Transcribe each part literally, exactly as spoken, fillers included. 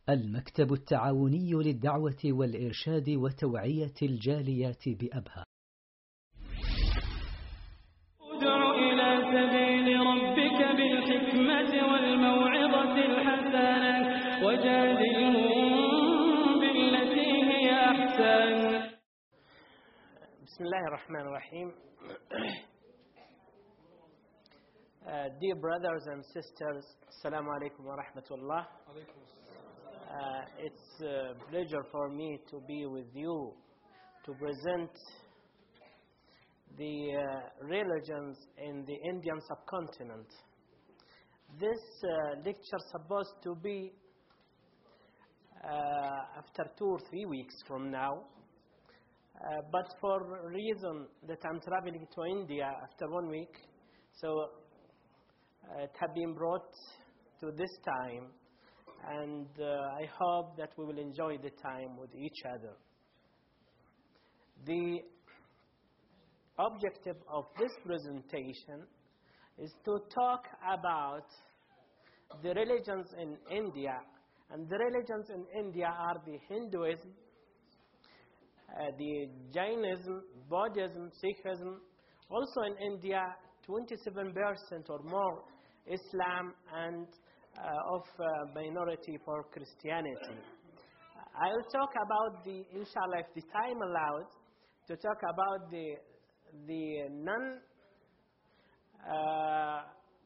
المكتب التعاوني للدعوة والإرشاد وتوعية الجاليات بأبها. ادع إلى سبيل ربك بالحكمة والموعظة الحسنة وجادلهم بالتي هي أحسن. بسم الله الرحمن الرحيم. Uh, dear brothers and sisters, Assalamu alaikum wa rahmatullah. Uh, it's a pleasure for me to be with you to present the uh, religions in the Indian subcontinent. This uh, lecture is supposed to be uh, after two or three weeks from now, uh, but for a reason that I'm traveling to India after one week, so uh, it has been brought to this time, and uh, I hope that we will enjoy the time with each other. The objective of this presentation is to talk about the religions in India, and the religions in India are the Hinduism, uh, the Jainism, Buddhism, Sikhism. Also in India, twenty-seven percent or more Islam, and uh, of uh, minority for Christianity. I will talk about the, inshallah, if the time allows, to talk about the the non uh,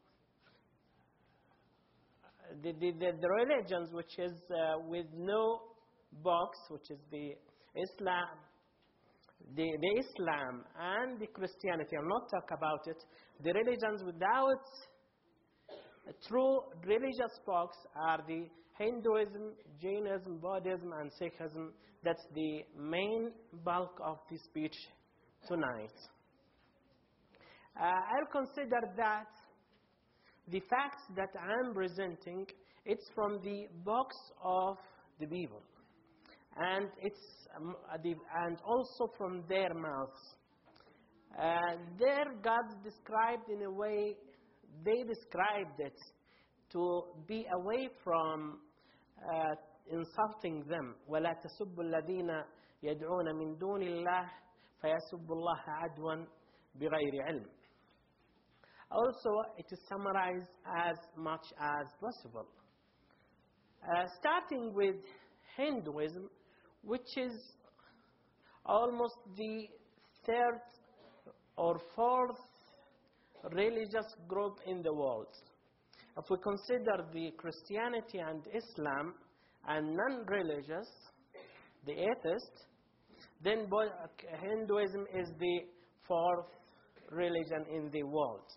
the, the, the the religions which is uh, with no box, which is the Islam, the the Islam and the Christianity. I'll not talk about it. The religions without a true religious box are the Hinduism, Jainism, Buddhism, and Sikhism. That's the main bulk of the speech tonight. Uh, I'll consider that the facts that I'm presenting, it's from the box of the people, and it's um, the, and also from their mouths. Uh, their gods described in a way they described it to be away from uh, insulting them. وَلَا تَسُبُّوا الَّذِينَ يَدْعُونَ مِن دُونِ اللَّهِ فَيَسُبُّوا اللَّهَ عَدْوًا بِغَيْرِ عِلْمٍ. Also, it is summarized as much as possible. Uh, starting with Hinduism, which is almost the third or fourth religious group in the world. If we consider the Christianity and Islam and non-religious, the atheist, then Hinduism is the fourth religion in the world.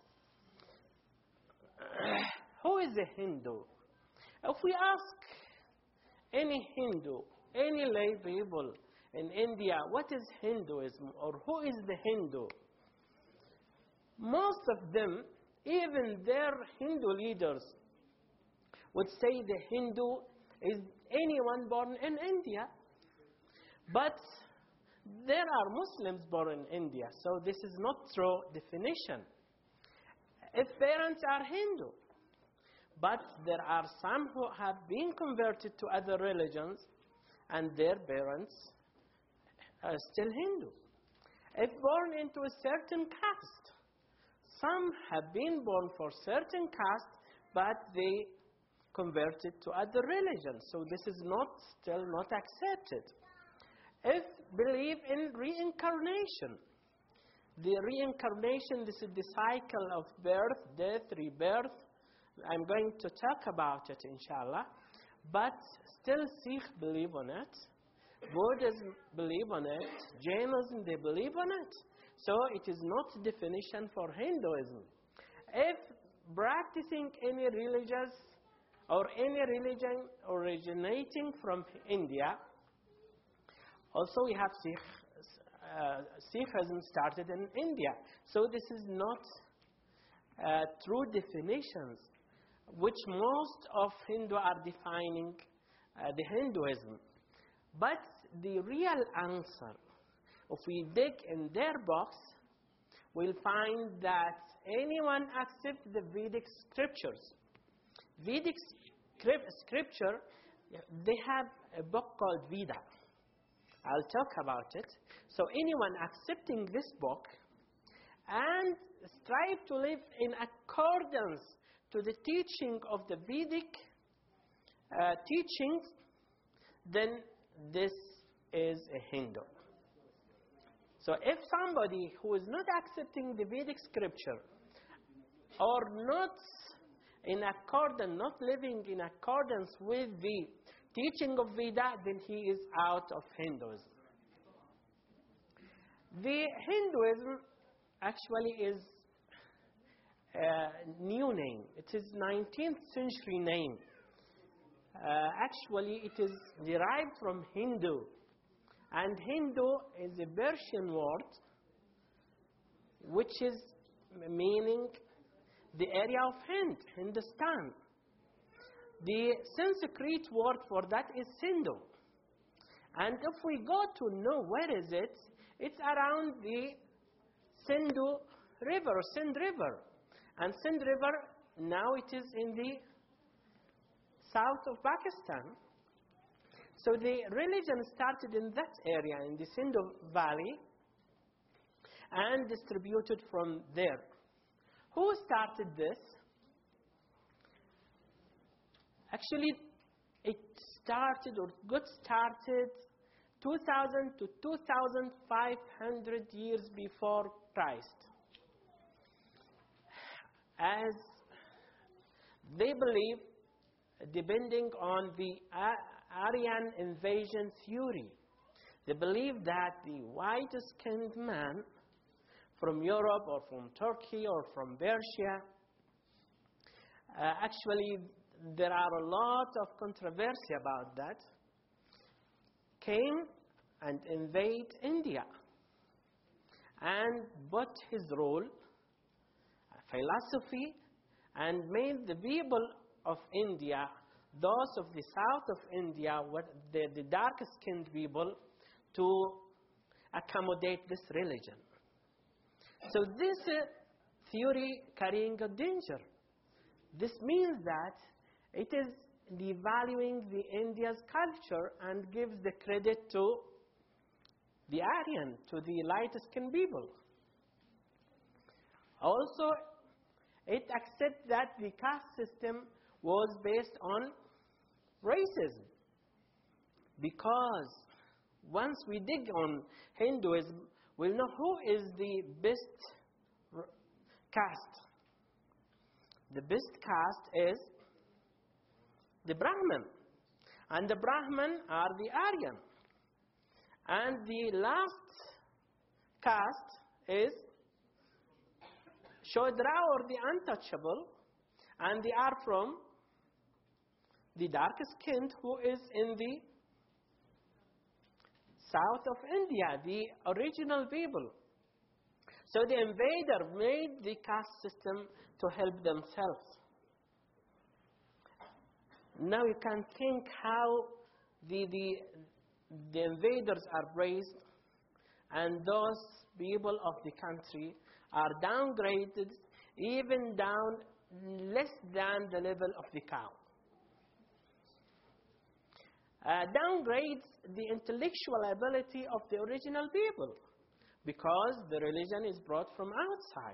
Who is a Hindu? If we ask any Hindu, any lay people in India, what is Hinduism or who is the Hindu? Most of them, even their Hindu leaders, would say the Hindu is anyone born in India. But there are Muslims born in India, so this is not true definition. If parents are Hindu, but there are some who have been converted to other religions, and their parents are still Hindu. If born into a certain caste, some have been born for certain caste, but they converted to other religions. So this is not still not accepted. If believe in reincarnation, the reincarnation, this is the cycle of birth, death, rebirth. I'm going to talk about it, inshallah. But still Sikh believe on it. Buddhism believe on it. Jainism, they believe on it. So it is not definition for Hinduism. If practicing any religious or any religion originating from India, also we have Sikh, uh, Sikhism started in India. So this is not uh, true definitions, which most of Hindu are defining uh, the Hinduism. But the real answer, if we dig in their box, we'll find that anyone accepts the Vedic scriptures. Vedic scripture they have a book called Veda. I'll talk about it. So anyone accepting this book and strive to live in accordance to the teaching of the Vedic uh, teachings, then this is a Hindu. So if somebody who is not accepting the Vedic scripture or not in accordance, not living in accordance with the teaching of Veda, then he is out of Hinduism. The Hinduism actually is a new name. It is nineteenth century name. Uh, actually, it is derived from Hindu. And Hindu is a Persian word which is meaning the area of Hind, Hindustan. The Sanskrit word for that is Sindhu. And if we go to know where is it, it's around the Sindhu River, Sindh River. And Sindh River, now it is in the south of Pakistan. So the religion started in that area, in the Sindhu Valley, and distributed from there. Who started this? Actually, it started or got started two thousand to two thousand five hundred years before Christ. As they believe, depending on the Aryan invasion theory, they believe that the white-skinned man from Europe or from Turkey or from Persia, uh, actually there are a lot of controversy about that, came and invade India and put his role, philosophy, and made the people of India, those of the south of India, what the, the dark-skinned people, to accommodate this religion. So this uh, theory carrying a danger. This means that it is devaluing the India's culture and gives the credit to the Aryan, to the light-skinned people. Also, it accepts that the caste system was based on racism. Because once we dig on Hinduism, we'll know who is the best caste. The best caste is the Brahmin. And the Brahmin are the Aryan. And the last caste is Shodra or the untouchable. And they are from the darkest skinned, who is in the south of India, the original people. So the invader made the caste system to help themselves. Now you can think how the, the, the invaders are raised, and those people of the country are downgraded even down less than the level of the cow. Uh, downgrades the intellectual ability of the original people because the religion is brought from outside.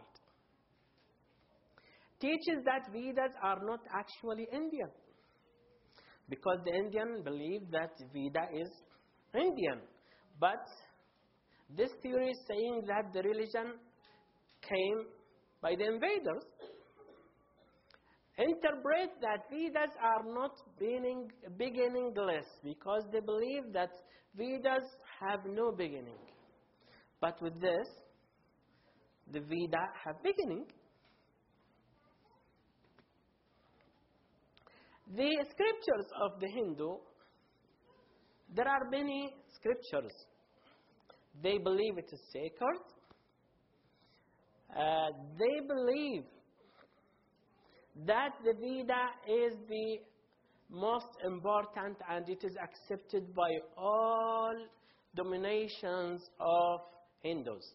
Teaches that Vedas are not actually Indian because the Indian believe that Veda is Indian. But this theory is saying that the religion came by the invaders. Interpret that Vedas are not beginning, beginningless because they believe that Vedas have no beginning. But with this, the Veda have beginning. The scriptures of the Hindu, there are many scriptures. They believe it is sacred. Uh, they believe that the Veda is the most important and it is accepted by all dominations of Hindus.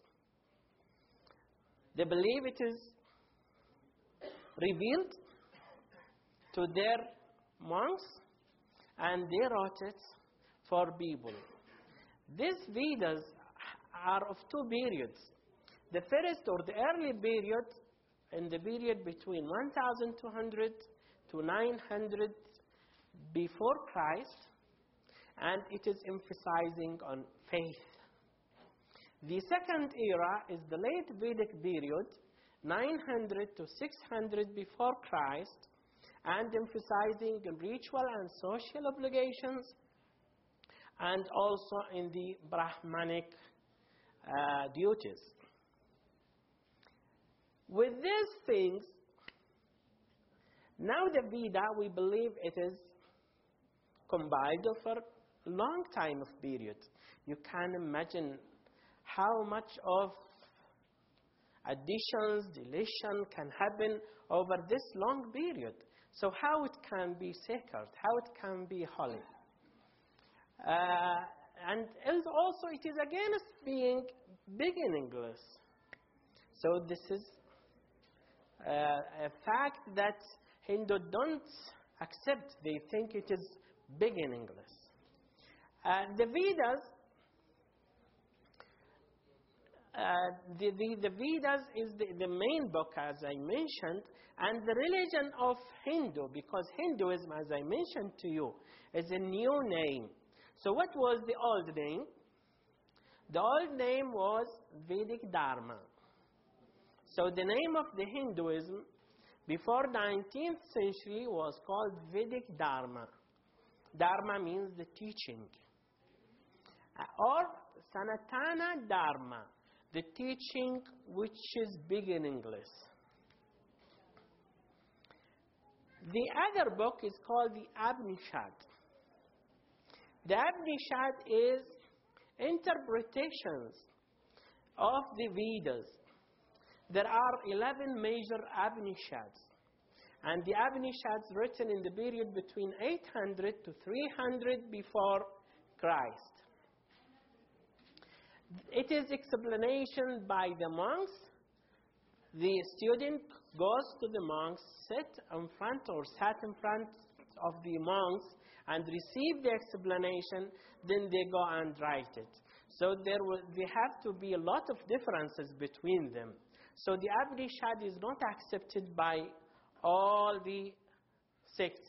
They believe it is revealed to their monks and they wrote it for people. These Vedas are of two periods. The first, or the early period, in the period between one thousand two hundred to nine hundred before Christ, and it is emphasizing on faith. The second era is the late Vedic period, nine hundred to six hundred before Christ, and emphasizing on ritual and social obligations, and also in the Brahmanic uh, duties. With these things, now the Veda, we believe it is compiled over a long time of period. You can imagine how much of additions, deletion can happen over this long period. So how it can be sacred, how it can be holy. Uh, and also it is against being beginningless. So this is uh, a fact that Hindu don't accept. They think it is beginningless. Uh, the Vedas, uh, the, the, the Vedas is the, the main book, as I mentioned, and the religion of Hindu, because Hinduism, as I mentioned to you, is a new name. So what was the old name? The old name was Vedic Dharma. So the name of the Hinduism before nineteenth century was called Vedic Dharma. Dharma means the teaching. Or Sanatana Dharma, the teaching which is beginningless. The other book is called the Upanishad. The Upanishad is interpretations of the Vedas. There are eleven major Upanishads. And the Upanishads written in the period between eight hundred to three hundred before Christ. It is explanation by the monks. The student goes to the monks, sit in front or sat in front of the monks and receive the explanation, then they go and write it. So there will, there have to be a lot of differences between them. So the Upanishad is not accepted by all the sects.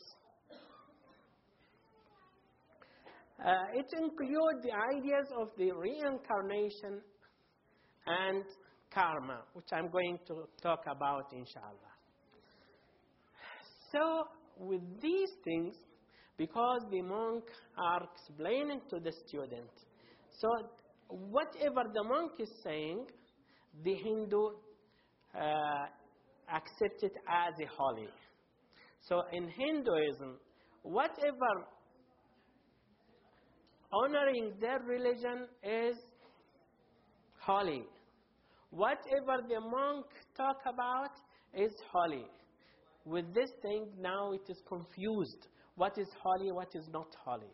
Uh, it includes the ideas of the reincarnation and karma, which I'm going to talk about, inshallah. So with these things, because the monk are explaining to the student, so whatever the monk is saying, the Hindu uh, accept it as a holy. So in Hinduism, whatever honoring their religion is holy. Whatever the monk talk about is holy. With this thing, now it is confused. What is holy, what is not holy.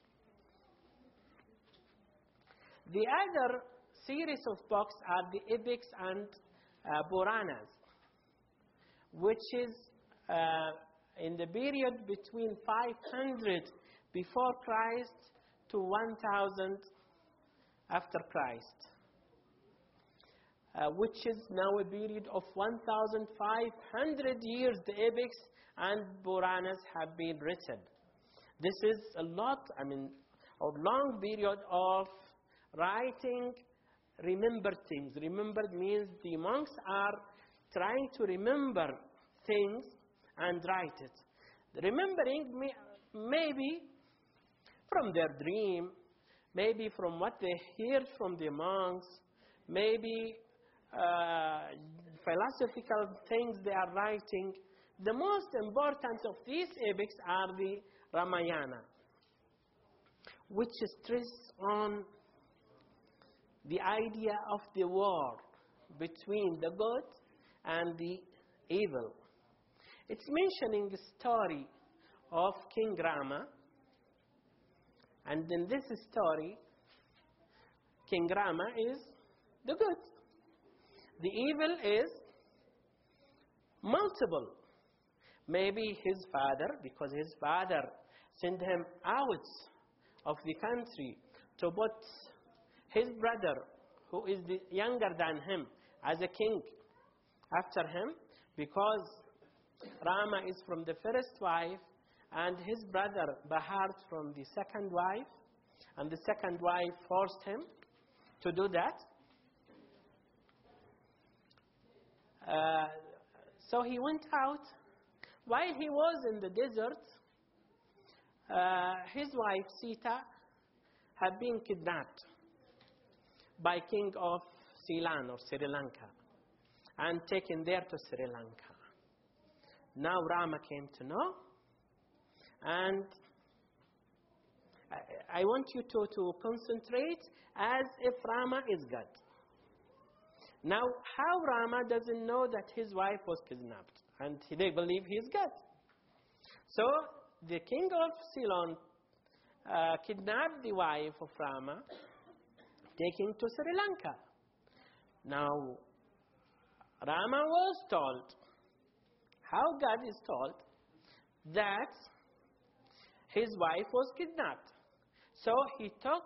The other series of books are the epics and uh, Puranas, which is uh, in the period between five hundred before Christ to one thousand after Christ, uh, which is now a period of one thousand five hundred years. The epics and Puranas have been written. This is a lot, I mean, a long period of writing, remember things. Remembered means the monks are trying to remember things and write it. Remembering may, maybe from their dream, maybe from what they heard from the monks, maybe uh, philosophical things they are writing. The most important of these epics are the Ramayana, which stresses on the idea of the war between the good and the evil. It's mentioning the story of King Rama, and in this story, King Rama is the good. The evil is multiple. Maybe his father, because his father send him out of the country to put his brother, who is the younger than him, as a king after him, because Rama is from the first wife and his brother Bahar from the second wife, and the second wife forced him to do that. Uh, so he went out. While he was in the desert, uh, his wife Sita had been kidnapped by king of Ceylon or Sri Lanka and taken there to Sri Lanka. Now Rama came to know, and I, I want you to, to concentrate as if Rama is God. Now, how Rama doesn't know that his wife was kidnapped, and they believe he is God. So the king of Ceylon uh, kidnapped the wife of Rama, taking to Sri Lanka. Now, Rama was told, how God is told, that his wife was kidnapped. So he took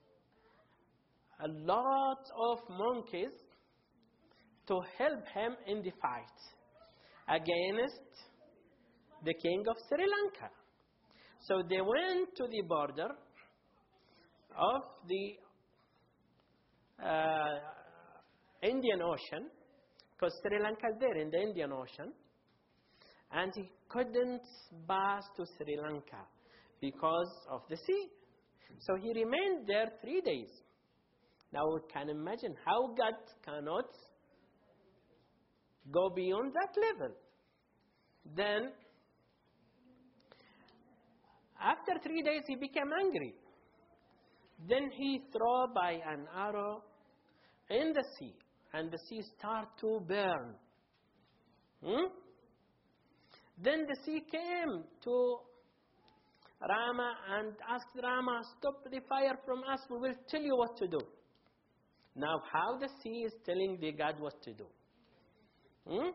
a lot of monkeys to help him in the fight against the king of Sri Lanka. So they went to the border of the uh, Indian Ocean, because Sri Lanka is there in the Indian Ocean, and he couldn't pass to Sri Lanka because of the sea. So he remained there three days. Now we can imagine how God cannot go beyond that level. Then, after three days, he became angry. Then he threw by an arrow in the sea, and the sea started to burn. Hmm? Then the sea came to Rama and asked Rama, stop the fire from us, we will tell you what to do. Now, how the sea is telling the God what to do? Hmm?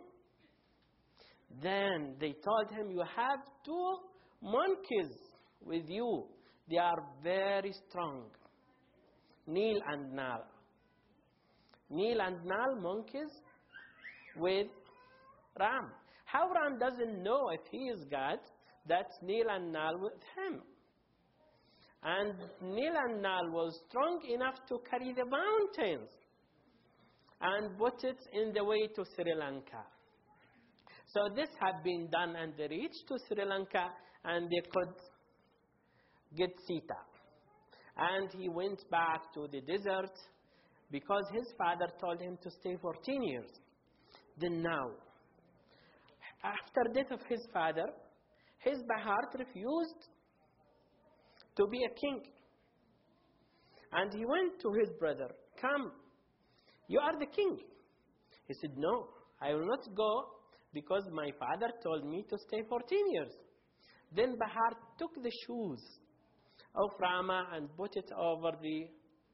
Then they told him, you have two monkeys with you. They are very strong. Nil and Nal. Nil and Nal monkeys with Ram. How Ram doesn't know if he is God, that's Nil and Nal with him. And Nil and Nal was strong enough to carry the mountains and put it in the way to Sri Lanka. So this had been done, and they reached to Sri Lanka, and they could get Sita. And he went back to the desert because his father told him to stay fourteen years. Then now, after death of his father, his Bahar refused to be a king. And he went to his brother, come, you are the king. He said, no, I will not go because my father told me to stay fourteen years. Then Bahar took the shoes of Rama and put it over the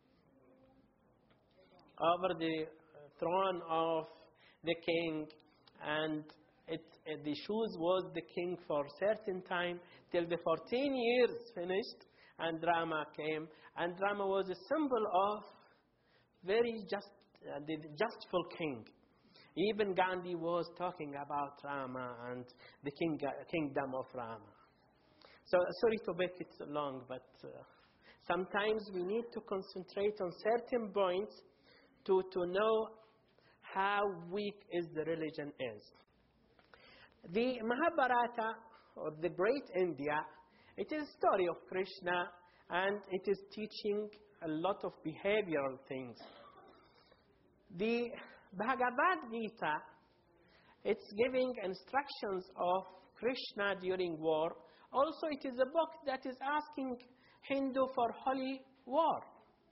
over the throne of the king, and it, it, the shoes was the king for a certain time till the fourteen years finished, and Rama came, and Rama was a symbol of very just, uh, the justful king. Even Gandhi was talking about Rama and the king, kingdom of Rama. So sorry to make it long, but uh, sometimes we need to concentrate on certain points to, to know how weak is the religion is. The Mahabharata, or the Great India, it is a story of Krishna, and it is teaching a lot of behavioral things. The Bhagavad Gita, it's giving instructions of Krishna during war. Also, it is a book that is asking Hindu for holy war.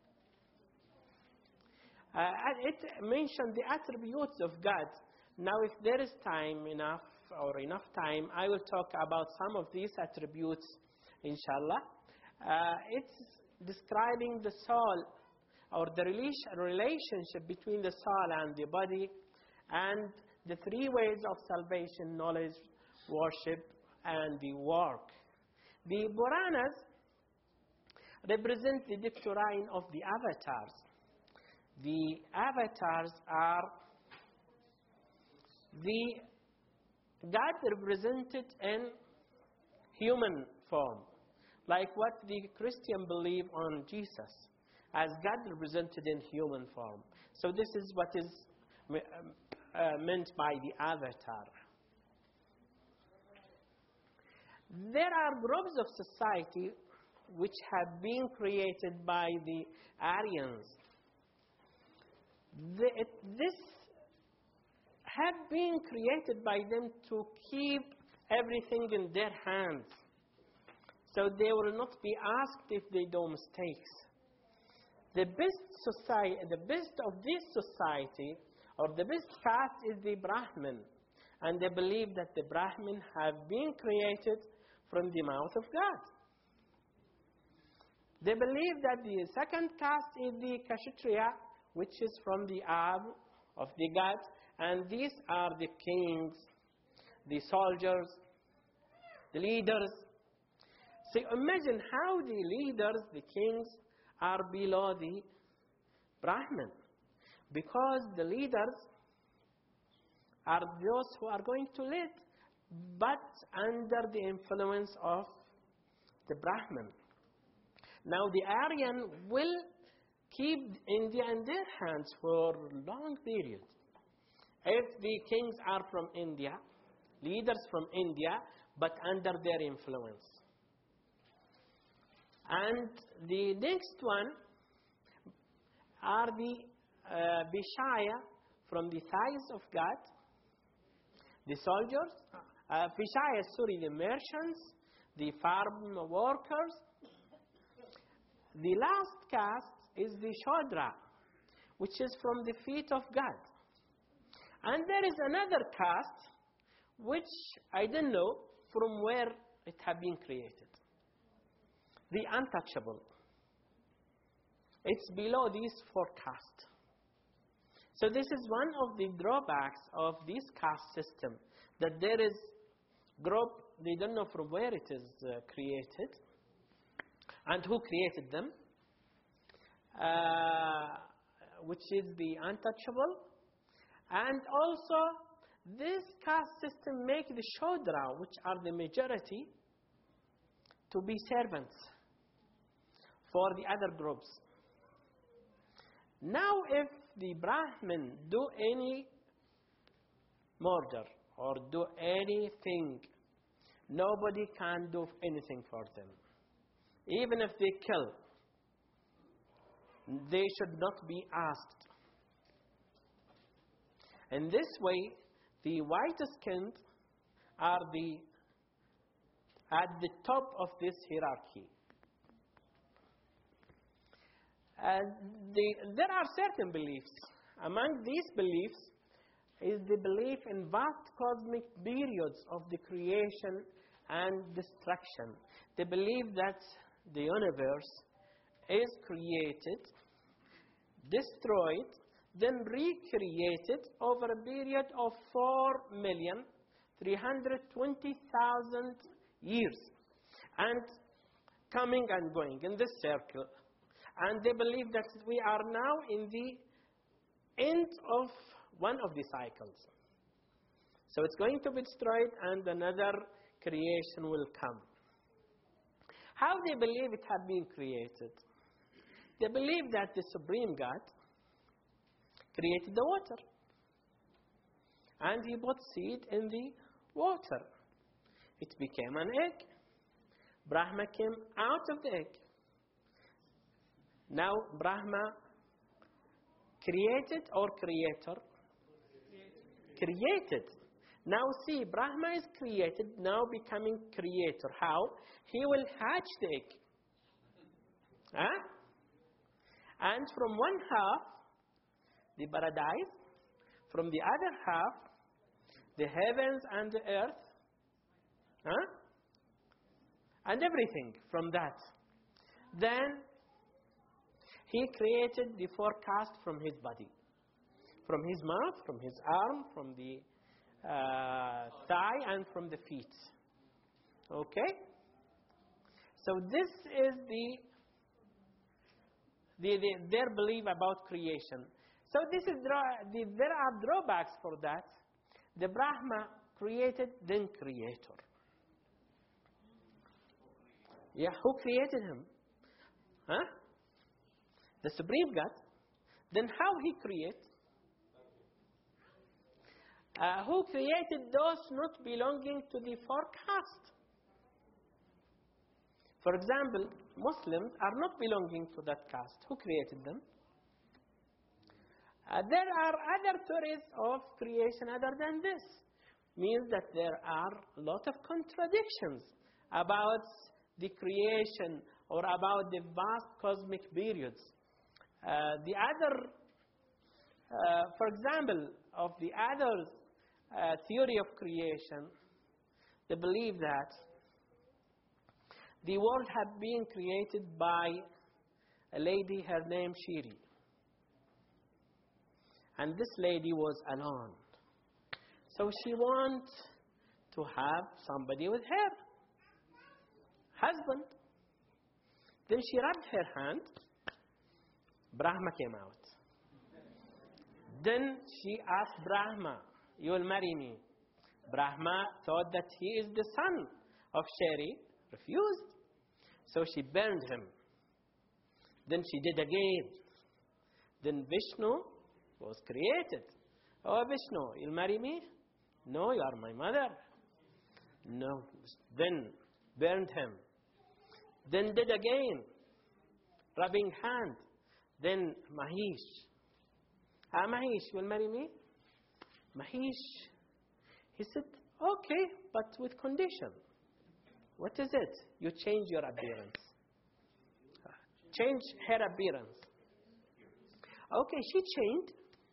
Uh, it mentioned the attributes of God. Now, if there is time enough or enough time, I will talk about some of these attributes, inshallah. Uh, it's describing the soul, or the relationship between the soul and the body, and the three ways of salvation: knowledge, worship, and the work. The Puranas represent the Dipterine of the avatars. The avatars are the God represented in human form, like what the Christian believe on Jesus, as God represented in human form. So this is what is uh, meant by the avatar. There are groups of society which have been created by the Aryans. The, it, this have been created by them to keep everything in their hands, so they will not be asked if they do mistakes. The best society, the best of this society, or the best caste, is the Brahmin, and they believe that the Brahmin have been created from the mouth of God. They believe that the second caste is the Kshatriya, which is from the arm of the God, and these are the kings, the soldiers, the leaders. So imagine how the leaders, the kings, are below the Brahmin, because the leaders are those who are going to lead, but under the influence of the Brahmin. Now the Aryan will keep India in their hands for long periods. If the kings are from India, leaders from India, but under their influence. And the next one are the uh, Vishaya, from the thighs of God, the soldiers, uh, Vishaya, sorry, the merchants, the farm workers. The last caste is the Shodra, which is from the feet of God. And there is another caste, which I don't know from where it has been created. The untouchable. It's below these four castes. So this is one of the drawbacks of this caste system, that there is group, they don't know from where it is uh, created, and who created them, uh, which is the untouchable. And also, this caste system makes the Shodra, which are the majority, to be servants for the other groups. Now, if the Brahmin do any murder or do anything, nobody can do anything for them. Even if they kill, they should not be asked. In this way, the white-skinned are the at the top of this hierarchy. And the, there are certain beliefs. Among these beliefs is the belief in vast cosmic periods of the creation and destruction. They believe that the universe is created, destroyed, then recreated over a period of four million three hundred twenty thousand years, and coming and going in this circle. And they believe that we are now in the end of one of the cycles. So it's going to be destroyed and another creation will come. How they believe it had been created? They believe that the Supreme God created the water, and He put seed in the water. It became an egg. Brahma came out of the egg. Now Brahma created or creator? Created. Now see, Brahma is created, now becoming creator. How? He will hatch the egg. Huh? And from one half, the paradise. From the other half, the heavens and the earth. Huh? And everything from that. Then He created the four castes from His body. From His mouth, from His arm, from the uh, thigh, and from the feet. Okay? So this is the, the, the their belief about creation. So this is the, there are drawbacks for that. The Brahma created, then creator. Yeah, who created him? Huh? The Supreme God. Then how he create? Uh, who created those not belonging to the forecast? For example, Muslims are not belonging to that caste. Who created them? Uh, there are other theories of creation other than this. Means that there are a lot of contradictions about the creation or about the vast cosmic periods. Uh, the other, uh, for example, of the other uh, theory of creation, they believe that the world had been created by a lady, her name Shiri. And this lady was alone. So she wanted to have somebody with her husband. Then she rubbed her hand. Brahma came out. Then she asked Brahma, you will marry me. Brahma thought that he is the son of Sheri, refused. So she burned him. Then she did again. Then Vishnu was created. Oh, Vishnu, you'll marry me? No, you are my mother. No. Then burned him. Then did again. Rubbing hand. Then Mahesh. Ah, Mahesh, will marry me? Mahesh, he said, okay, but with condition. What is it? You change your appearance. Change her appearance. Okay, she changed.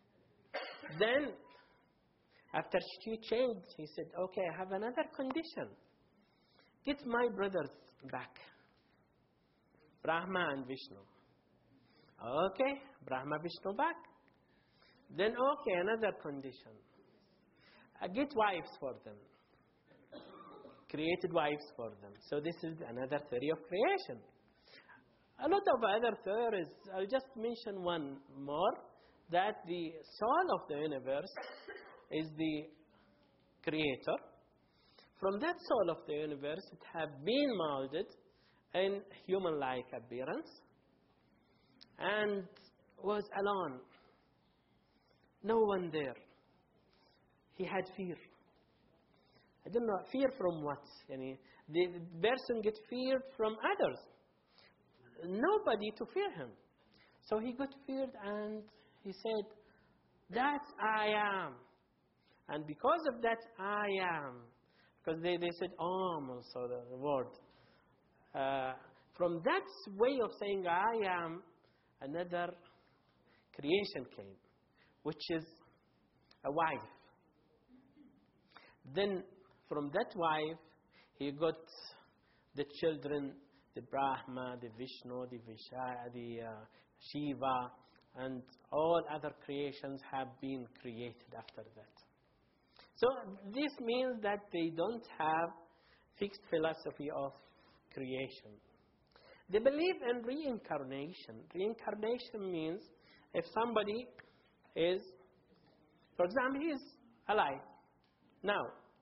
Then, after she changed, he said, okay, I have another condition. Get my brothers back. Brahma and Vishnu. Okay, Brahma, Vishnu back. Then, okay, another condition. Uh, get wives for them. Created wives for them. So this is another theory of creation. A lot of other theories, I'll just mention one more, that the soul of the universe is the creator. From that soul of the universe, it has been molded in human-like appearance and was alone. No one there. He had fear. I don't know, fear from what? Yani, the person gets feared from others. Nobody to fear him. So he got feared and he said, that I am. And because of that I am, because they, they said Om also, the word. Uh, from that way of saying I am, another creation came, which is a wife. Then from that wife, he got the children, the Brahma, the Vishnu, the Visha, the uh, Shiva, and all other creations have been created after that. So this means that they don't have fixed philosophy of creation. They believe in reincarnation. Reincarnation means if somebody is, for example, he is alive now.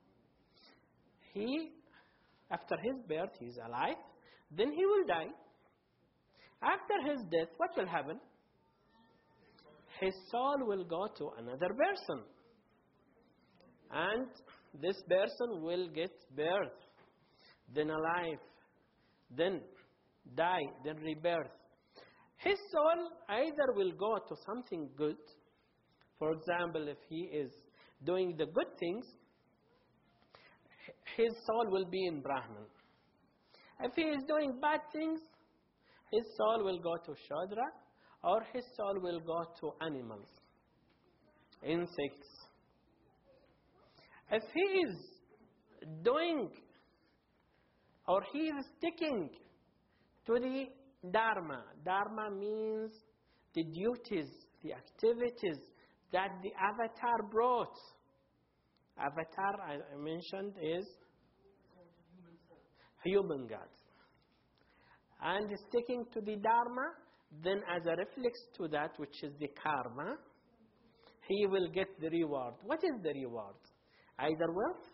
He, after his birth, he is alive. Then he will die. After his death, what will happen? His soul will go to another person. And this person will get birth, then alive, then die, then rebirth. His soul either will go to something good. For example, if he is doing the good things, his soul will be in Brahman. If he is doing bad things, his soul will go to Shudra, or his soul will go to animals, insects. If he is doing, or he is sticking to the Dharma, Dharma means the duties, the activities that the avatar brought. Avatar, I mentioned, is human God. and sticking to the dharma, then as a reflex to that, which is the karma, he will get the reward. What is the reward? Either wealth,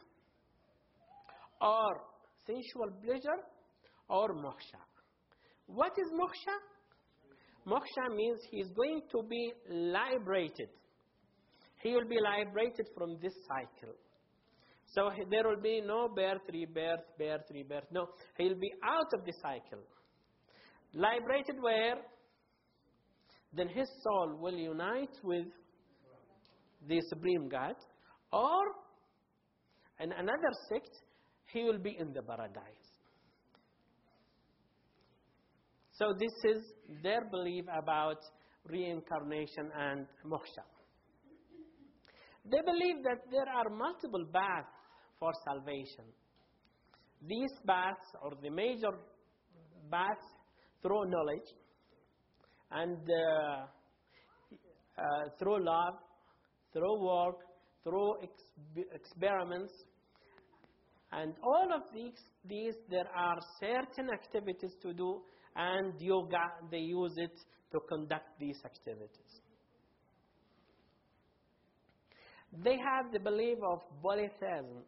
or sensual pleasure, or moksha. What is moksha? Moksha means he is going to be liberated. He will be liberated from this cycle. So there will be no birth, rebirth, birth, rebirth. No, he will be out of the cycle. Liberated where? Then his soul will unite with the Supreme God. Or in another sect, he will be in the paradise. So this is their belief about reincarnation and moksha. They believe that there are multiple paths for salvation. These paths, or the major paths, through knowledge and uh, uh, through love, through work, through ex experiments, and all of these, these, there are certain activities to do, and yoga, they use it to conduct these activities. They have the belief of polytheism.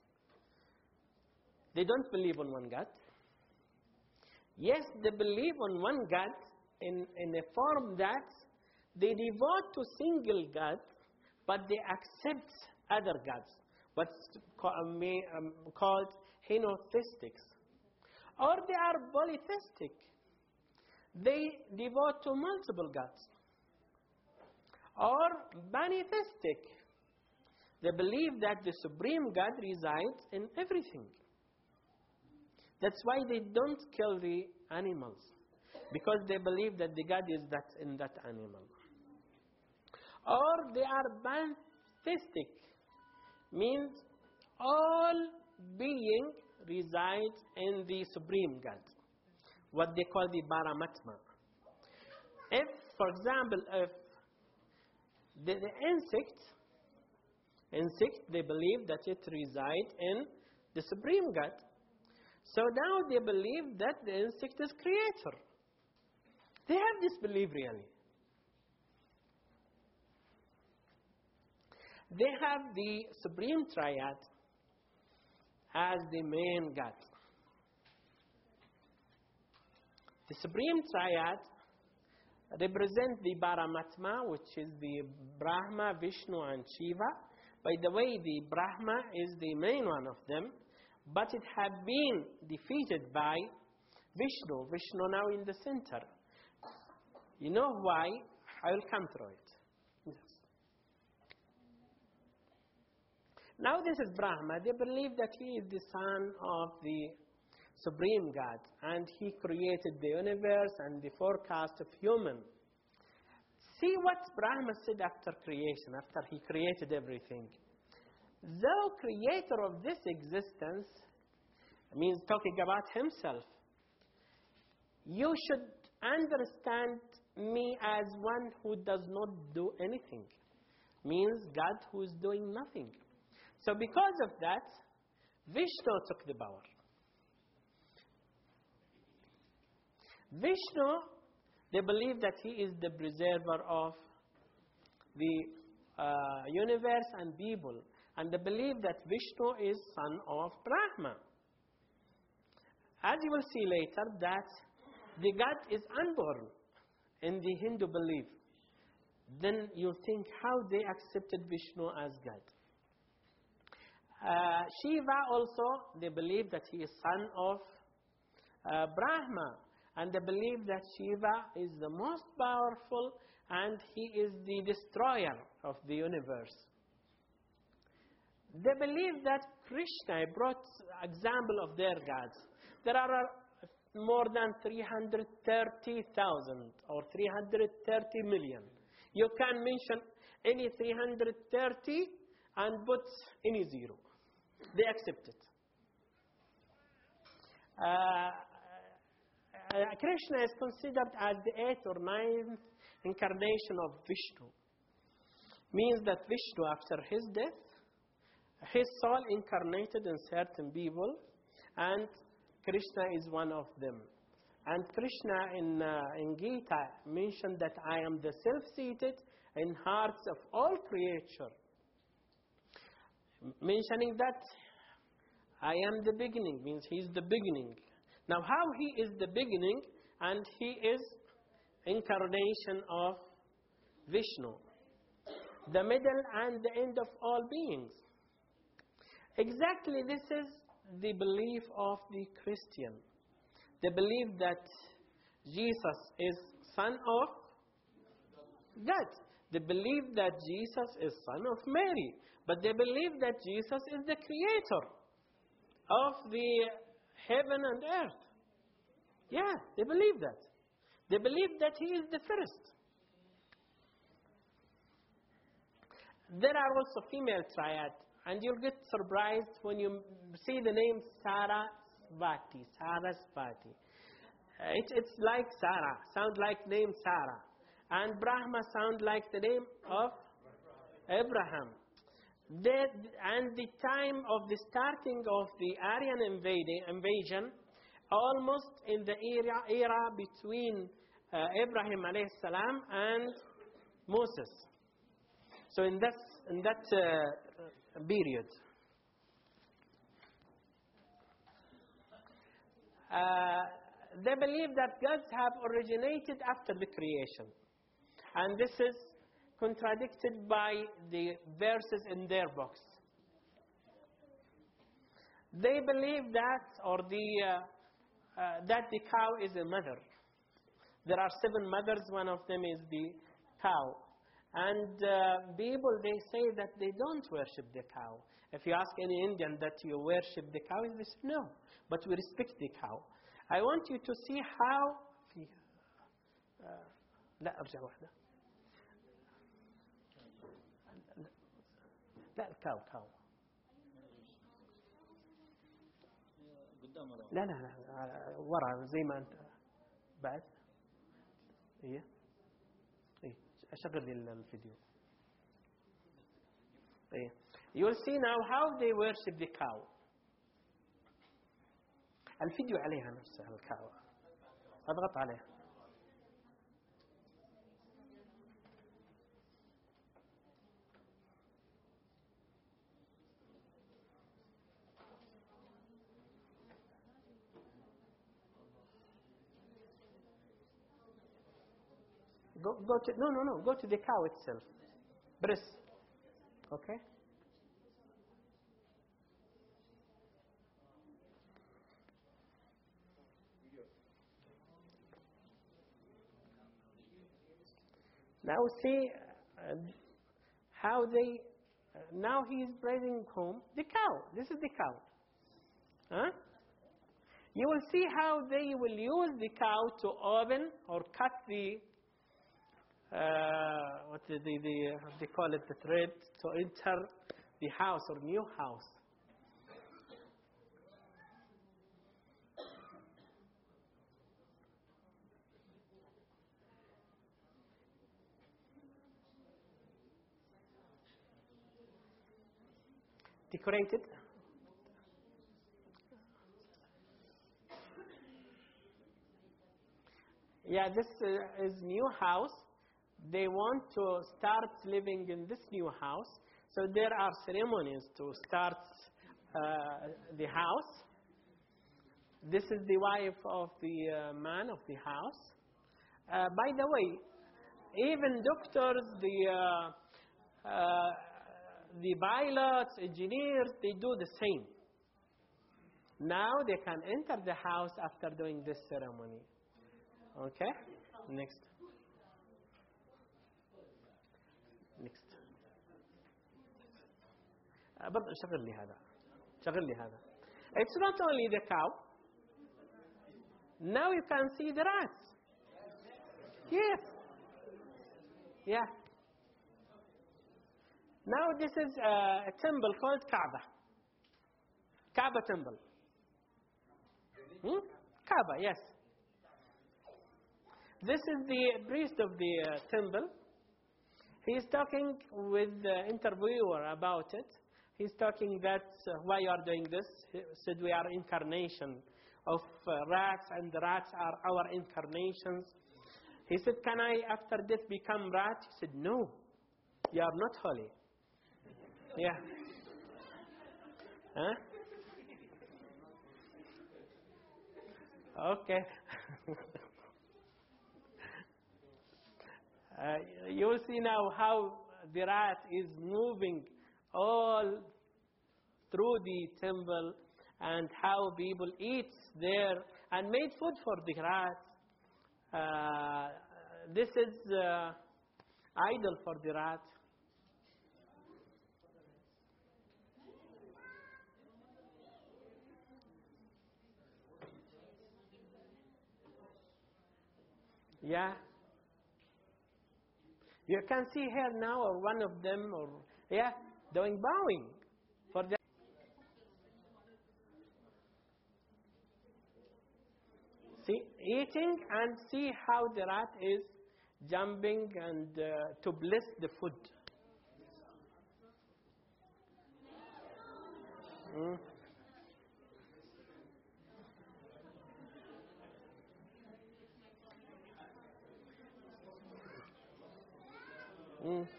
They don't believe on one God. Yes, they believe on one God in, in a form that they devote to single God, but they accept other gods, what's called henotheistics. Or they are polytheistic. They devote to multiple gods. Or pantheistic. They believe that the Supreme God resides in everything. That's why they don't kill the animals, because they believe that the God is that in that animal. Or they are pantheistic, means all being resides in the Supreme God, what they call the Paramatma. If, for example, if the, the insect, insect, they believe that it resides in the Supreme God. So now they believe that the insect is creator. They have this belief really. They have the Supreme Triad as the main God. The Supreme Triad represents the Paramatma, which is the Brahma, Vishnu, and Shiva. By the way, the Brahma is the main one of them, but it had been defeated by Vishnu. Vishnu now in the center. You know why? I will come through it. Yes. Now this is Brahma. They believe that he is the son of the Supreme God, and he created the universe and the forecast of human. See what Brahma said after creation, after he created everything. Thou creator of this existence, means talking about himself, you should understand me as one who does not do anything. Means God who is doing nothing. So because of that, Vishnu took the power. Vishnu, they believe that he is the preserver of the uh, universe and people. And they believe that Vishnu is son of Brahma. As you will see later, that the God is unborn in the Hindu belief. Then you think how they accepted Vishnu as God. Uh, Shiva also, they believe that he is son of uh, Brahma. And they believe that Shiva is the most powerful and he is the destroyer of the universe. They believe that Krishna brought example of their gods. There are more than three hundred thirty thousand or three hundred thirty million. You can mention any three hundred thirty and put any zero. They accept it. Uh, uh, Krishna is considered as the eighth or ninth incarnation of Vishnu. Means that Vishnu, after his death, his soul incarnated in certain people, and Krishna is one of them. And Krishna in, uh, in Gita mentioned that I am the self-seated in hearts of all creature. Mentioning that I am the beginning means he is the beginning. Now how he is the beginning and he is incarnation of Vishnu, the middle and the end of all beings. Exactly this is the belief of the Christian. They believe that Jesus is son of God. They believe that Jesus is son of Mary. But they believe that Jesus is the creator of the heaven and earth. Yeah, they believe that. They believe that he is the first. There are also female triad, and you'll get surprised when you see the name Sarasvati. Sarasvati. Uh, it, it's like Sarah, sound like name Sarah. And Brahma sound like the name of Abraham. They, and the time of the starting of the Aryan invading, invasion, almost in the era, era between uh, Abraham alayhi salam and Moses. So in that, in that uh, period. Uh, they believe that gods have originated after the creation. And this is contradicted by the verses in their books. They believe that, or the, uh, uh, that the cow is a mother. There are seven mothers, one of them is the cow. And uh, people, they say that they don't worship the cow. If you ask any Indian that you worship the cow, they say no, but we respect the cow. I want you to see how... Uh, لا أرجع واحدة. لا الكاو كاو. لا لا لا ورا زي ما أنت بعد. إيه إيه أشغل لي الفيديو. إيه. You'll see now how they worship the cow. الفيديو عليها نفسها الكاو. أضغط عليها. Go, go to, no, no, no, go to the cow itself. Press. Okay? Now see uh, how they, uh, now he is bringing home the cow. This is the cow. Huh? You will see how they will use the cow to open or cut the Uh, what the, the, the they call it, the thread to enter the house or new house. Decorated. Yeah, this uh, is new house. They want to start living in this new house. So there are ceremonies to start uh, the house. This is the wife of the uh, man of the house. Uh, by the way, even doctors, the, uh, uh, the pilots, engineers, they do the same. Now they can enter the house after doing this ceremony. Okay? Next. Next. برضه شغل لي هذا. شغل لي هذا. It's not only the cow. Now you can see the rats. Yes. Yeah. Now this is a temple called Kaaba. Kaaba temple. Hmm? Kaaba, yes. This is the priest of the uh, temple. He is talking with the interviewer about it. He's talking that uh, why you are doing this. He said we are incarnation of uh, rats, and the rats are our incarnations. He said, can I after death become rat? He said, no, you are not holy. Yeah. Huh? Okay. uh, you will see now how the rat is moving all through the temple, and how people eat there and made food for the rats. Uh, this is uh, idol for the rat. Yeah. You can see here now, or one of them, or yeah, doing bowing for the. See, eating, and see how the rat is jumping and uh, to bless the food. Mm. Mm.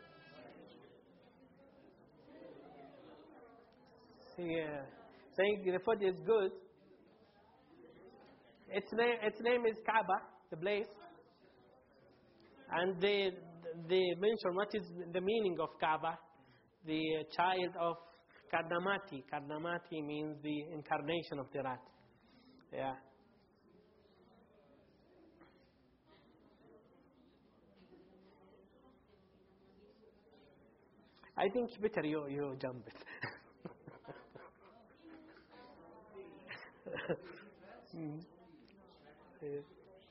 See, uh, saying the food is good. Its name, its name is Kaaba, the place. And they, they mention what is the meaning of Kaaba, the child of Karnamati. Karnamati means the incarnation of the rat. Yeah. I think better you, you jump it. mm. Yes.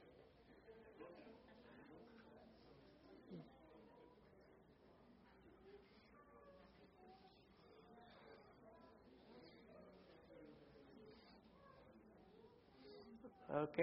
Okay.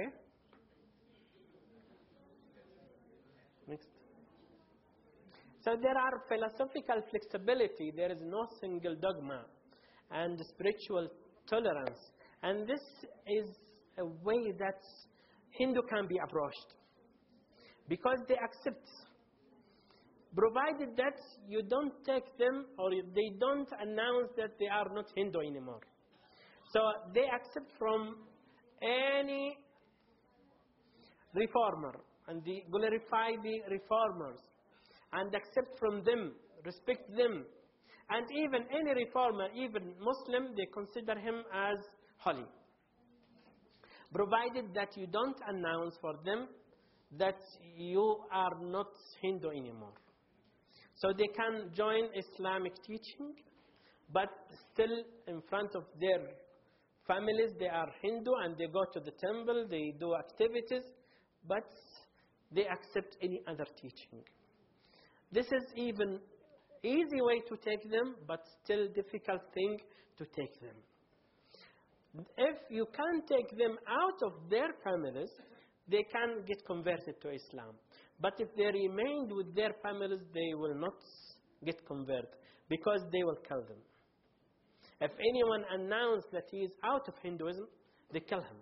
Next. So there are philosophical flexibility. There is no single dogma, and spiritual tolerance. And this is a way that Hindu can be approached, because they accept, provided that you don't take them or they don't announce that they are not Hindu anymore. So they accept from any reformer, and they glorify the reformers and accept from them, respect them. And even any reformer, even Muslim, they consider him as holy, provided that you don't announce for them that you are not Hindu anymore. So they can join Islamic teaching, but still in front of their families they are Hindu, and they go to the temple, they do activities, but they accept any other teaching. This is even easy way to take them, but still difficult thing to take them. If you can take them out of their families, they can get converted to Islam. But if they remained with their families, they will not get converted, because they will kill them. If anyone announced that he is out of Hinduism, they kill him.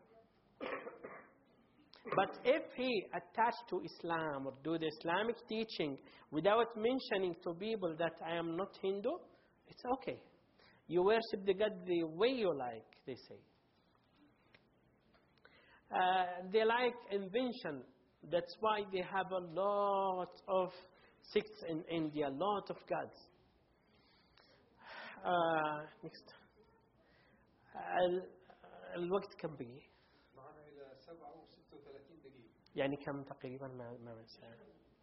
But if he attached to Islam or do the Islamic teaching without mentioning to people that I am not Hindu, it's okay. You worship the God the way you like, they say. Uh, they like invention. That's why they have a lot of sects in India, a lot of gods. Uh, next. الوقت كم بقي؟ معنا إلى سبعة وستة وثلاثين دقيقة. يعني كم تقريبا ما ما ساعة؟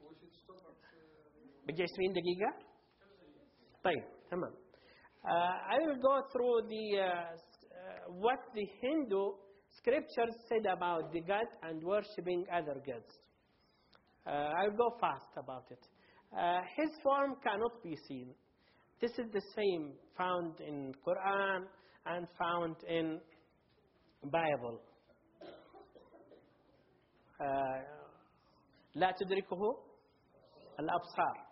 بقي عشرين دقيقة؟ طيب تمام. Uh, I will go through the uh, uh, what the Hindu scriptures said about the God and worshipping other gods. Uh, I will go fast about it. Uh, his form cannot be seen. This is the same found in Quran and found in Bible. لا تدركه الأبصار.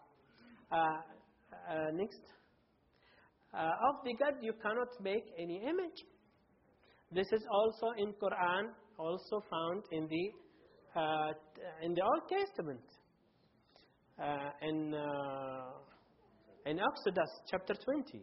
Next. Uh, of the God you cannot make any image. This is also in Quran, also found in the uh, in the Old Testament, uh, in uh, in Exodus chapter twenty.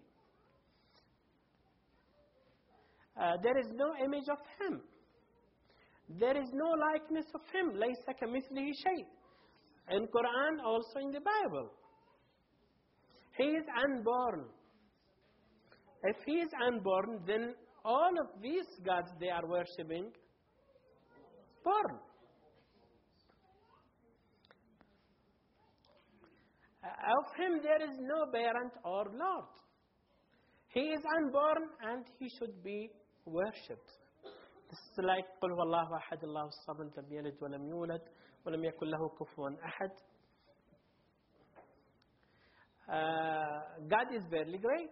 Uh, there is no image of him. There is no likeness of him. لَيْسَ كَمِثْلِهِ شَيْءٍ. In Quran, also in the Bible. He is unborn. If he is unborn, then all of these gods they are worshipping, born. Uh, of him there is no parent or Lord. He is unborn and he should be worshipped. This is like قل هو الله أحد الله الصمد لم يلد ولم يولد ولم يكن له كفوا أحد. Uh, God is very great.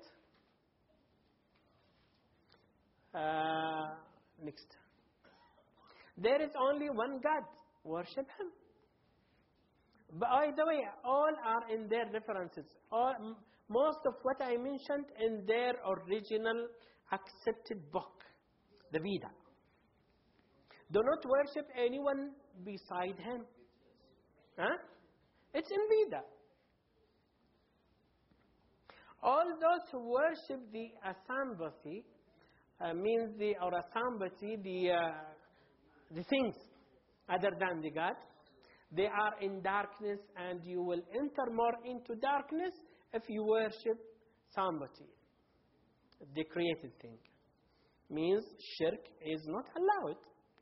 Uh, next. There is only one God. Worship Him. By the way, all are in their references. All, most of what I mentioned in their original accepted book, the Veda. Do not worship anyone beside Him. Huh? It's in Veda. All those who worship the asambhati, uh, means the or asambhati, the uh, the things other than the God, they are in darkness, and you will enter more into darkness if you worship sambhati, the created thing. Means shirk is not allowed.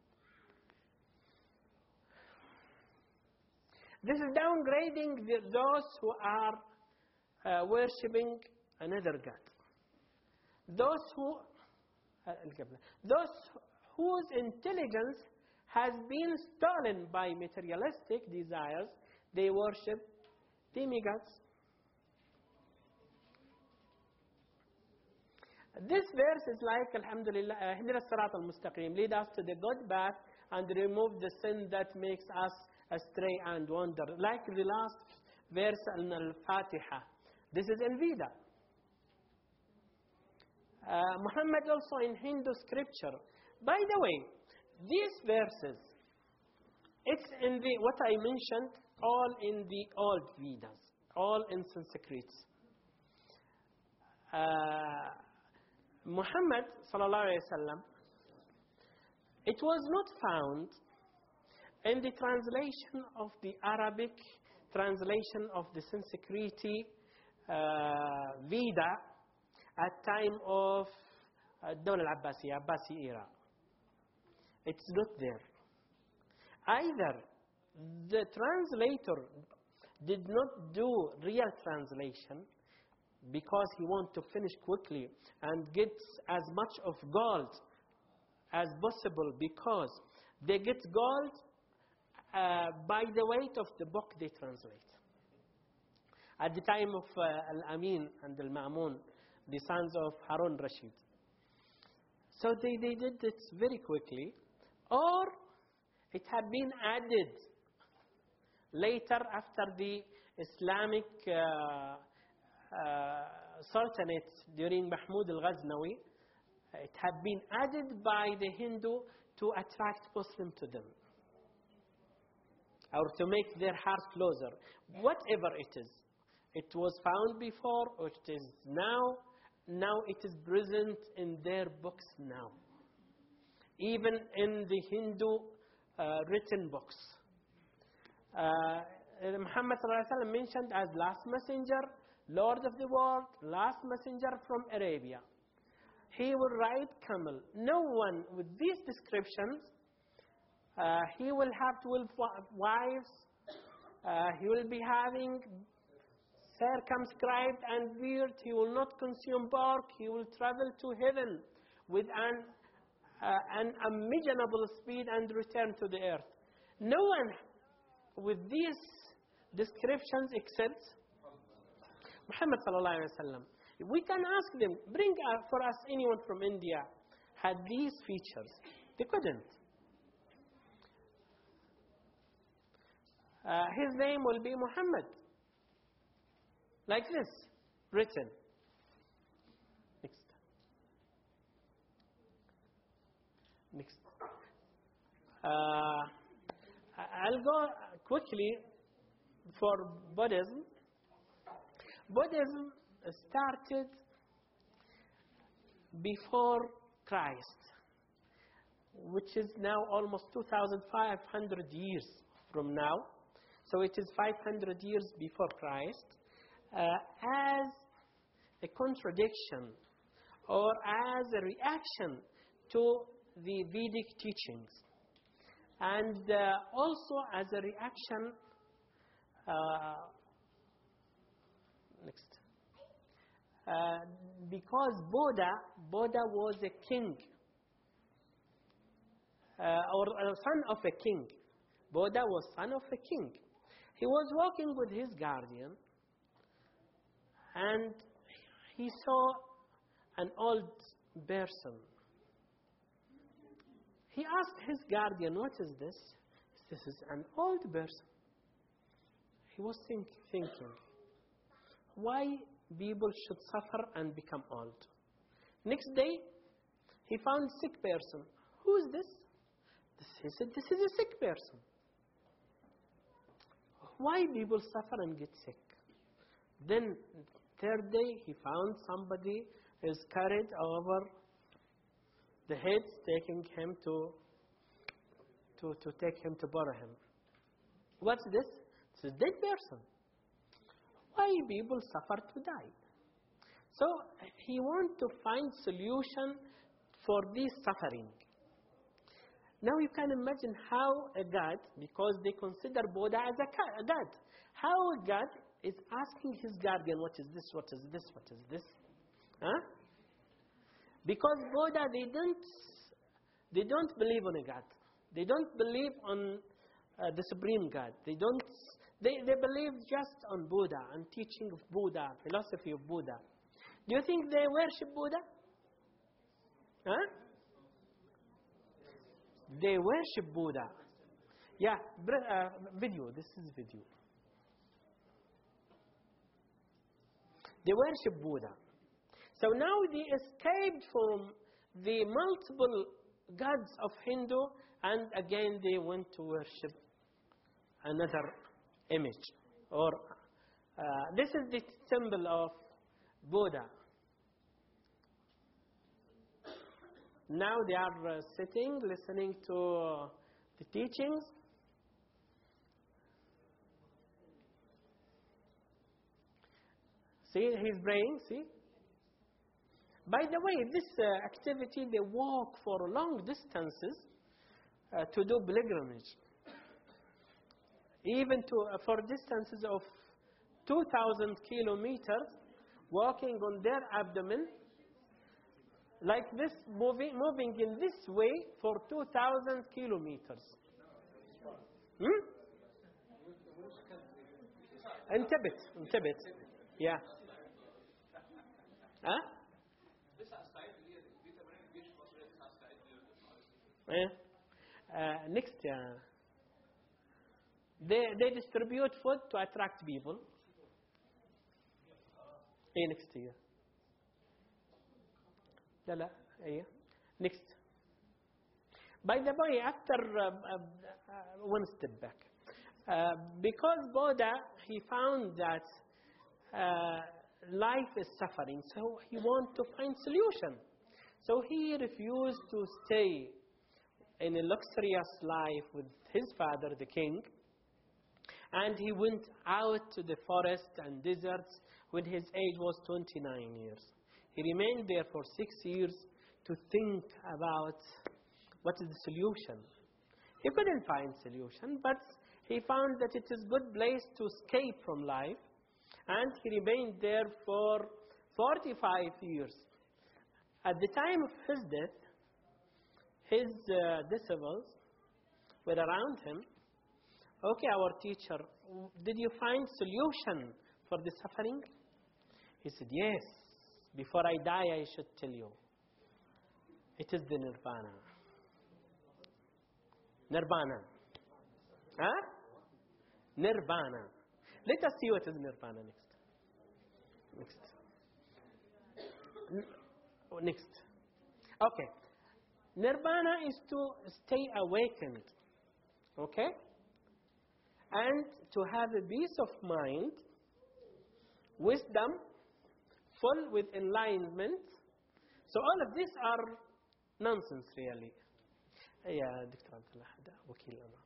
This is downgrading the, those who are uh, worshipping another God. Those who, uh, those whose intelligence has been stolen by materialistic desires, they worship demigods. This verse is like, Alhamdulillah, Ihdina as-sirat al-mustaqim, lead us to the good path and remove the sin that makes us astray and wander. Like the last verse in Al-Fatiha. This is in Veda. Uh, Muhammad also in Hindu scripture. By the way, these verses, it's in the, what I mentioned, all in the old Vedas, all in Sanskrit. Uh, Muhammad sallallahu alaihi wasallam, it was not found in the translation of the Arabic translation of the Sanskrit uh, Veda at time of uh, Dawla al-Abbasi, Abbasi era. It's not there. Either the translator did not do real translation because he wanted to finish quickly and get as much of gold as possible, because they get gold uh, by the weight of the book they translate. At the time of uh, Al-Amin and Al-Ma'mun, the sons of Harun Rashid. So they, they did it very quickly. Or it had been added later after the Islamic uh, uh, Sultanate during Mahmud al-Ghaznawi. It had been added by the Hindu to attract Muslim to them, or to make their heart closer. Whatever it is, it was found before, or it is now. Now it is present in their books now. Even in the Hindu uh, written books. Uh, Muhammad sallallahu alaihi wasallam mentioned as last messenger, Lord of the world, last messenger from Arabia. He will ride camel. No one with these descriptions, uh, he will have twelve wives, uh, he will be having circumscribed and beard, he will not consume pork, he will travel to heaven with an uh, an unimaginable speed and return to the earth. No one with these descriptions except Muhammad sallallahu alaihi wasallam. We can ask them, bring uh, for us anyone from India had these features. They couldn't. Uh, his name will be Muhammad. Like this, written. Next. Uh, I'll go quickly for Buddhism. Buddhism started before Christ, which is now almost two thousand five hundred years from now. So it is five hundred years before Christ, uh, as a contradiction or as a reaction to the Vedic teachings. And uh, also as a reaction, uh, next, uh, because Buddha, Buddha was a king, uh, or a son of a king. Buddha was son of a king. He was walking with his guardian, and he saw an old person. He asked his guardian, "What is this?" This is an old person. He was think, thinking, why people should suffer and become old? Next day, he found a sick person. Who is this? This is a, this is a sick person. Why people suffer and get sick? Then, third day, he found somebody is carried over the head, taking him to, to, to take him to bury him. What's this? It's a dead person. Why people suffer to die? So he wants to find solution for this suffering. Now you can imagine how a God, because they consider Buddha as a God, how a God is asking his guardian, what is this, what is this, what is this? Huh? Because Buddha, they don't, they don't believe on a God. They don't believe on uh, the Supreme God. They don't. They, they believe just on Buddha and teaching of Buddha, philosophy of Buddha. Do you think they worship Buddha? Huh? They worship Buddha. Yeah, uh, video. This is video. They worship Buddha. So now they escaped from the multiple gods of Hindu, and again they went to worship another image. Or uh, this is the symbol of Buddha. Now they are uh, sitting, listening to uh, the teachings. See, he's praying, see? By the way, this uh, activity, they walk for long distances uh, to do pilgrimage. Even to, uh, for distances of two thousand kilometers, walking on their abdomen, like this, moving, moving in this way for two thousand kilometers. Hmm? In Tibet, in Tibet, yeah. Huh? Uh, next, uh, they they distribute food to attract people. Hey, next year. La la, hey. Next. By the way, after uh, uh, one step back, uh, because Buddha, he found that uh, life is suffering, so he wanted to find solution. So he refused to stay in a luxurious life with his father, the king, and he went out to the forest and deserts when his age was twenty-nine years. He remained there for six years to think about what is the solution. He couldn't find solution, but he found that it is a good place to escape from life, and he remained there for forty-five years. At the time of his death, his uh, disciples were around him. Okay, our teacher, did you find solution for the suffering? He said, yes. Before I die, I should tell you. It is the nirvana. Nirvana. Huh? Nirvana. Let us see what is nirvana next. Next. N- next. Okay. Nirvana is to stay awakened, okay? And to have a peace of mind, wisdom, full with enlightenment. So all of these are nonsense really. يا دكتور عبد الله هذا وكيل الأمارة.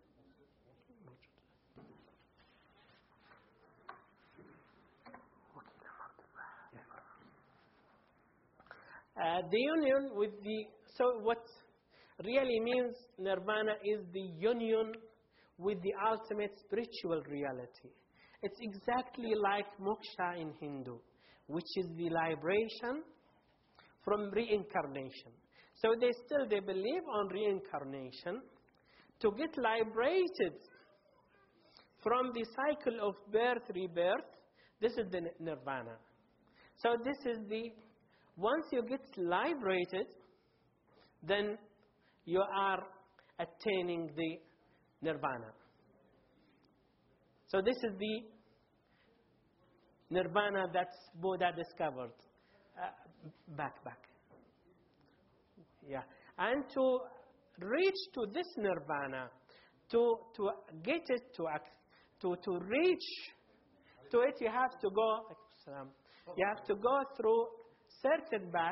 Uh, the union with the, so what really means nirvana is the union with the ultimate spiritual reality. It's exactly like moksha in Hindu, which is the liberation from reincarnation. So they still, they believe on reincarnation to get liberated from the cycle of birth, rebirth. This is the nirvana. So this is the, once you get liberated, then you are attaining the nirvana. So this is the nirvana that Buddha discovered. Uh, back, back. Yeah. And to reach to this nirvana, to, to get it, to, to, to reach to it, you have to go, you have to go through certain path.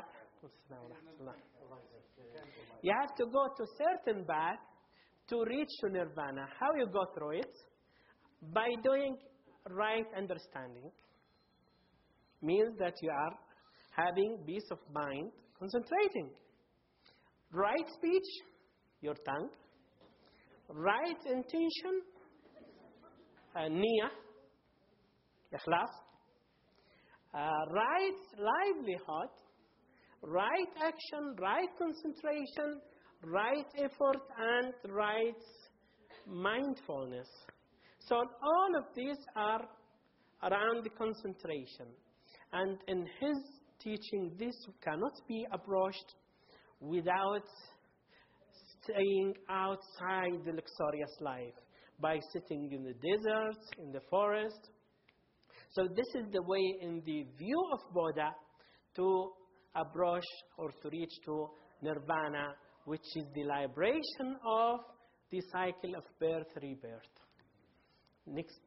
You have to go to certain path to reach to nirvana. How you go through it? By doing right understanding. Means that you are having peace of mind, concentrating. Right speech, your tongue. Right intention, uh, niyyah, ikhlas. Uh, right livelihood, right action, right concentration, right effort, and right mindfulness. So all of these are around the concentration. And in his teaching, this cannot be approached without staying outside the luxurious life, by sitting in the desert, in the forest. So this is the way in the view of Buddha to approach or to reach to nirvana, which is the liberation of the cycle of birth, rebirth. Next.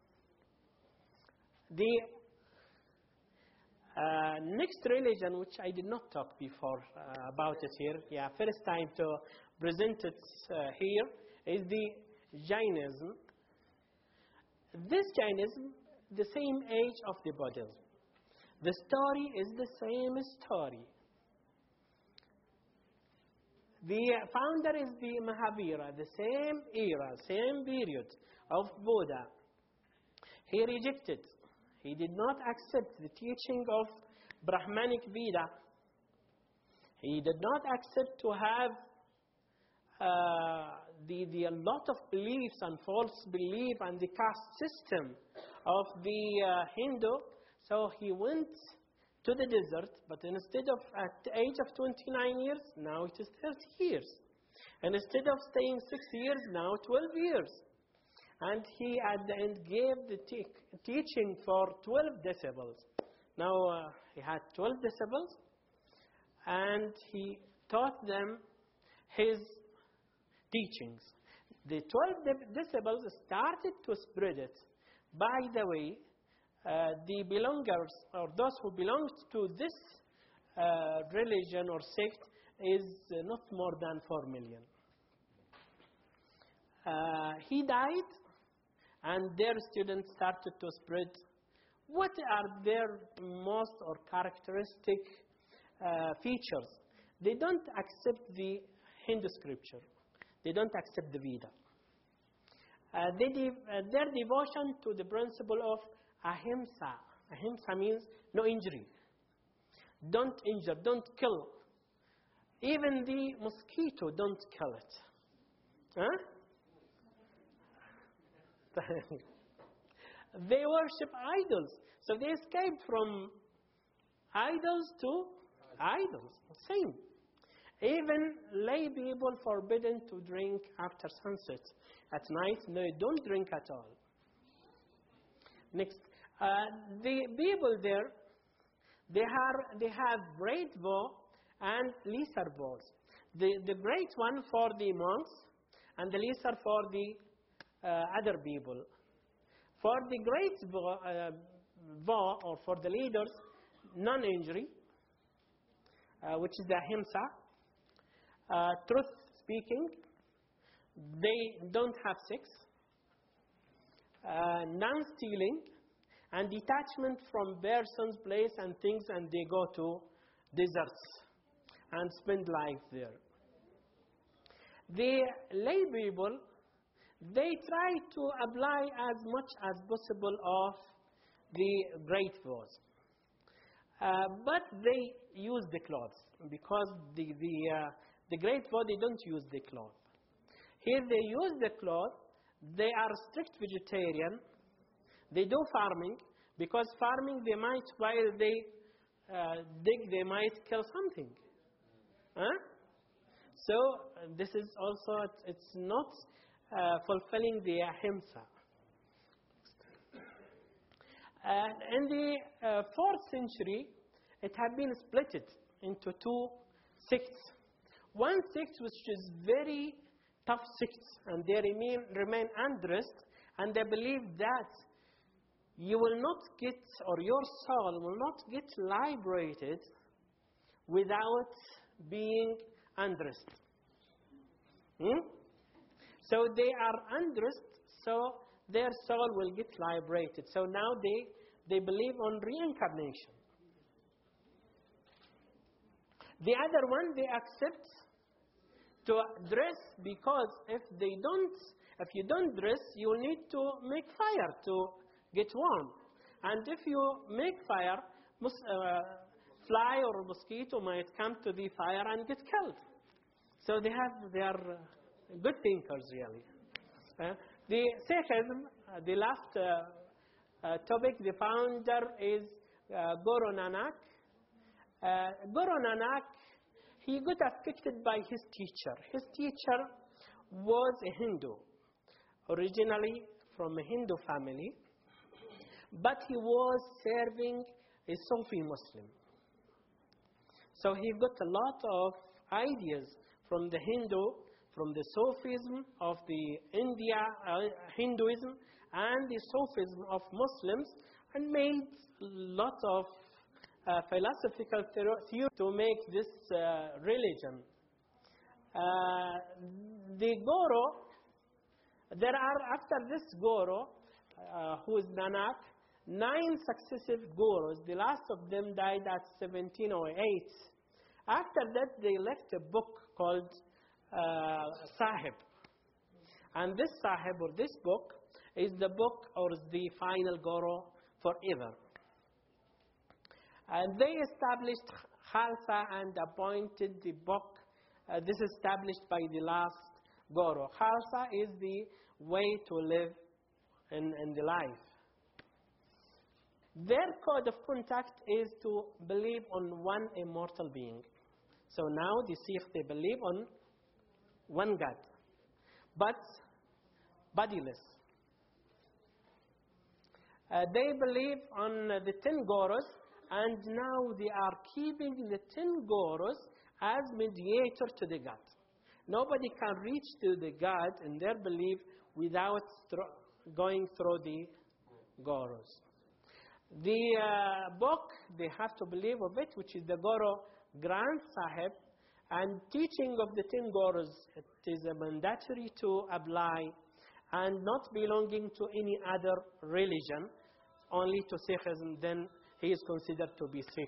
The uh, next religion, which I did not talk before uh, about it here, yeah, first time to present it uh, here, is the Jainism. This Jainism, the same age of the Buddhism. The story is the same story. The founder is the Mahavira, the same era, same period of Buddha. He rejected. He did not accept the teaching of Brahmanic Veda. He did not accept to have uh, the, the a lot of beliefs and false belief and the caste system of the uh, Hindu. So he went to the desert, but instead of at the age of twenty-nine years, now it is thirty years. And instead of staying six years, now twelve years. And he at the end gave the te teaching for twelve disciples. Now uh, he had twelve disciples, and he taught them his teachings. The twelve disciples started to spread it. By the way, uh, the belongers, or those who belonged to this uh, religion or sect, is uh, not more than four million. Uh, he died, and their students started to spread. What are their most or characteristic uh, features? They don't accept the Hindu scripture. They don't accept the Veda. Uh, they de uh, their devotion to the principle of ahimsa. Ahimsa means no injury. Don't injure, don't kill. Even the mosquito, don't kill it. Huh? They worship idols. So they escaped from idols to idols. Same. Even lay people forbidden to drink after sunset. At night, no, don't drink at all. Next. Uh, the people there, they have, they have braid bow and lesser bows. The, the great one for the monks, and the lesser for the uh, other people. For the great vow, uh, vow, or for the leaders, non-injury, uh, which is the ahimsa, uh, truth speaking, they don't have sex, uh, non-stealing, and detachment from persons, place, and things, and they go to deserts and spend life there. The lay people, they try to apply as much as possible of the great vows. Uh, but they use the clothes, because the, the, uh, the great vow, they don't use the cloth. Here they use the cloth, they are strict vegetarian, they do farming, because farming they might, while they uh, dig, they might kill something. Huh? So uh, this is also, it's not uh, fulfilling the ahimsa. Uh, in the uh, fourth century, it had been split into two sects. One sect which is very tough sect, and they remain, remain undressed, and they believe that you will not get, or your soul will not get liberated without being undressed. Hmm? So they are undressed, so their soul will get liberated. So now they, they believe on reincarnation. The other one, they accept to dress, because if they don't, if you don't dress, you will need to make fire to get warm. And if you make fire, mus uh, fly or mosquito might come to the fire and get killed. So they have, they are uh, good thinkers, really. Uh, the Sikhism, uh, the last uh, uh, topic, the founder is uh, Guru Nanak. Uh, Guru Nanak, he got affected by his teacher. His teacher was a Hindu, originally from a Hindu family, but he was serving a Sufi Muslim. So he got a lot of ideas from the Hindu, from the Sufism of the India, uh, Hinduism, and the Sufism of Muslims, and made a lot of uh, philosophical theory to make this uh, religion. Uh, the Guru, there are, after this Guru, uh, who is Nanak, nine successive Gurus. The last of them died at seventeen oh eight. After that, they left a book called uh, Sahib. And this Sahib, or this book, is the book or is the final Guru forever. And they established Khalsa and appointed the book. Uh, this is established by the last Guru. Khalsa is the way to live in, in the life. Their code of conduct is to believe on one immortal being. So now the Sikhs, they believe on one God, but bodiless. Uh, they believe on uh, the ten Gurus, and now they are keeping the ten Gurus as mediator to the God. Nobody can reach to the God in their belief without th- going through the Gurus. The uh, book, they have to believe of it, which is the Guru Granth Sahib, and teaching of the ten Gurus, it is a mandatory to apply, and not belonging to any other religion, only to Sikhism, then he is considered to be Sikh.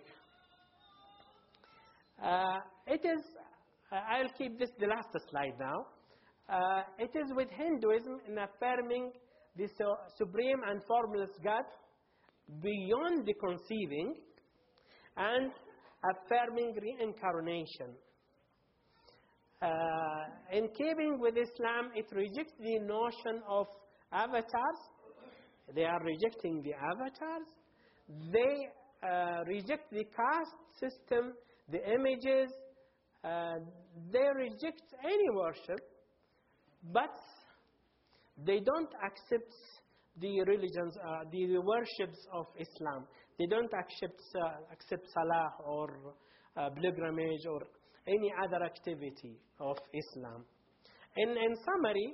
Uh, it is, uh, I'll keep this the last slide now. Uh, it is with Hinduism in affirming the supreme and formless God beyond the conceiving, and affirming reincarnation. Uh, in keeping with Islam, it rejects the notion of avatars. They are rejecting the avatars. They uh, reject the caste system, the images. Uh, they reject any worship, but they don't accept the religions, uh, the worships of Islam. They don't accept uh, accept salah or uh, pilgrimage or any other activity of Islam. In, in summary,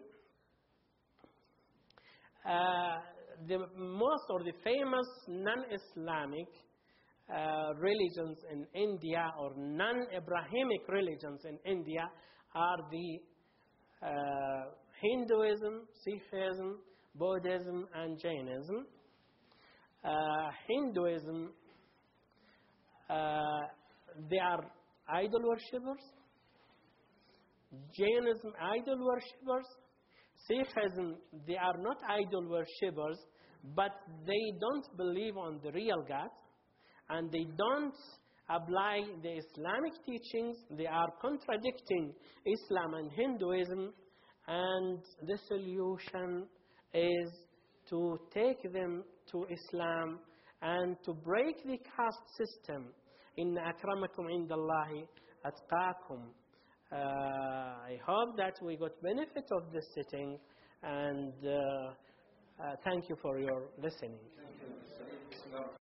uh, the most or the famous non-Islamic uh, religions in India, or non-Abrahamic religions in India, are the uh, Hinduism, Sikhism, Buddhism, and Jainism. Uh, Hinduism, uh, they are idol worshippers. Jainism, idol worshippers. Sikhism, they are not idol worshippers, but they don't believe on the real God, and they don't apply the Islamic teachings. They are contradicting Islam and Hinduism, and the solution is to take them to Islam and to break the caste system. Inna akramakum indallahi atqakum. Uh, I hope that we got benefit of this sitting, and uh, uh, thank you for your listening.